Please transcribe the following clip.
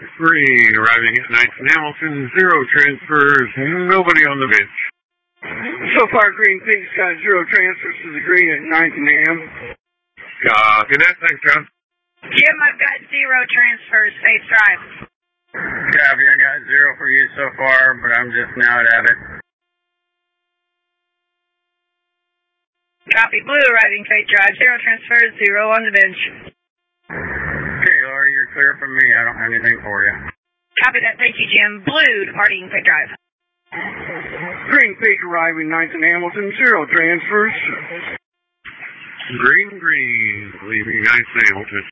Green arriving at 9th and Hamilton, 0 transfers, nobody on the bench. So far, Green Peak's got 0 transfers to the green at 9th and Ham. Copy that, thanks, John. Jim, I've got 0 transfers, safe drive. Copy, I got 0 for you so far, but I'm just now at Abbott. Copy, Blue arriving safe drive, 0 transfers, 0 on the bench. Okay, Laura, you're clear from me. I don't have anything for you. Copy that, thank you, Jim. Blue departing safe drive. Green Peak arriving 9th and Hamilton, 0 transfers. Green, leaving 9th and Hamilton.